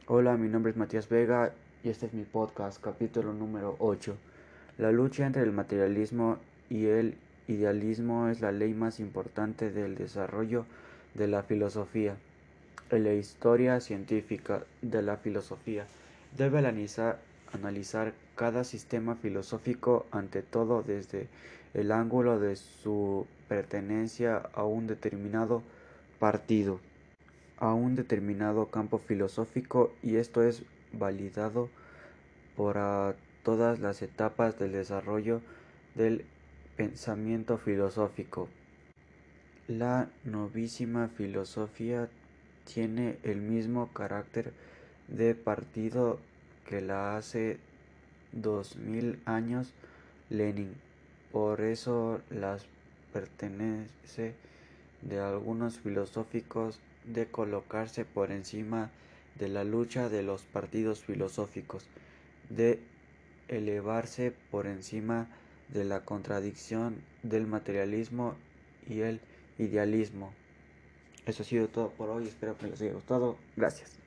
Hola, mi nombre es Matías Vega y este es mi podcast, capítulo número 8. La lucha entre el materialismo y el idealismo es la ley más importante del desarrollo de la filosofía. En la historia científica de la filosofía debe analizar cada sistema filosófico ante todo desde el ángulo de su pertenencia a un determinado partido, a un determinado campo filosófico, y esto es validado por todas las etapas del desarrollo del pensamiento filosófico. La novísima filosofía tiene el mismo carácter de partido que la hace 2000 años Lenin. Por eso las pertenece de algunos filosóficos de colocarse por encima de la lucha de los partidos filosóficos, de elevarse por encima de la contradicción del materialismo y el idealismo. Eso ha sido todo por hoy, espero que les haya gustado. Gracias.